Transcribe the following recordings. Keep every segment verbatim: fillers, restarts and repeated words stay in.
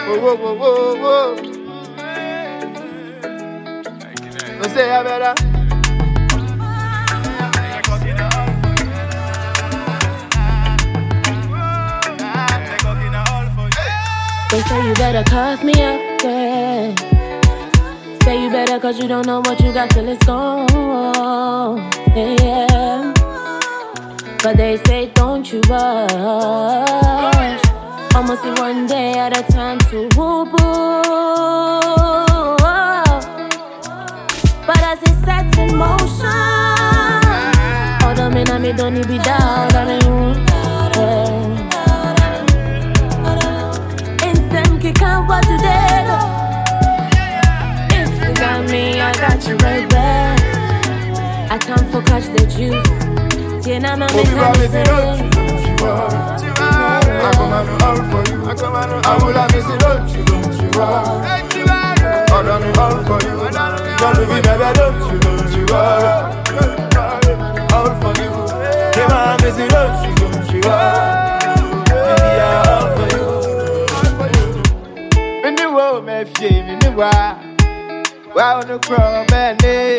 whoa, whoa, whoa, whoa. No say I better. They say you better cuff me up, yeah. Say you better cause you don't know what you got till it's gone, yeah. But they say don't you rush. I'ma see one day at a time to whoop but as it sets in motion, all the men I me don't need be down, darling, yeah. Can't what today, no. If you got me, I got you right back. I can't for catch the juice. See, now I'm making a mistake. I come and all for you. I come and I will have missed it, don't you, don't you are. I done it all for you. Don't be never, don't you, don't you are. All for you. Came and miss it, don't you, don't you are. Baby, I all for you. Oh, my fame in the wild. Wow, no crow, man.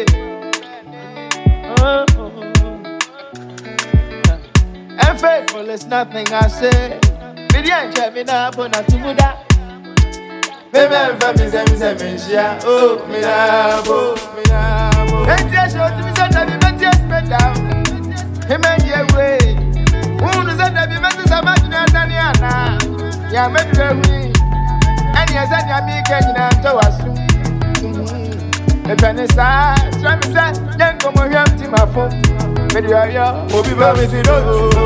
And faithful is nothing I say. Million Jamie now, but not to that. Maybe I'm from Miss Emilia. Oh, me labo, me labo. And just show to me that I just met down. Him and your way. Who knows that I be messing so much in Daniana? Yeah, maybe we. And yes, and you make it to us. The penny side, try me, sir. Young come on, you to my phone. Maybe I am. Oh, be baby, if you don't.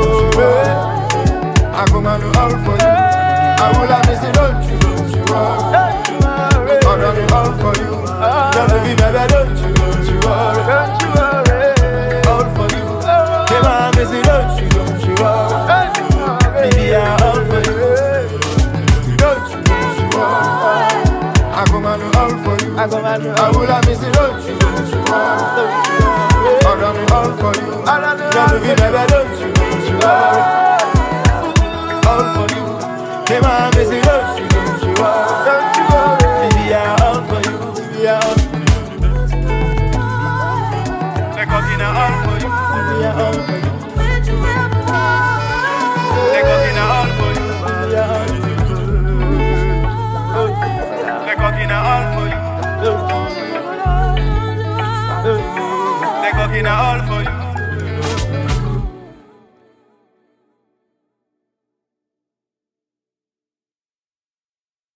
I come and do all for you. I will have missed it, don't you, don't you are. I done it all for you. Don't be baby, don't you, don't you are. Don't you are. All for you. Come on, miss it, don't you, don't you are. Baby, I all for you. Don't you? I come and do all for you. I come and do all. I will have missed it, don't you, don't you are. I done it all for you. Don't be never, don't you, don't you are. All for you. Came and miss it, don't you, don't you are. Don't you are. Baby, I all for you. Baby, I all for you. They're cooking all for you. Baby, I all for you. They're cooking all for you. Baby, I all for you. Cooking all for you. They cooking all for you.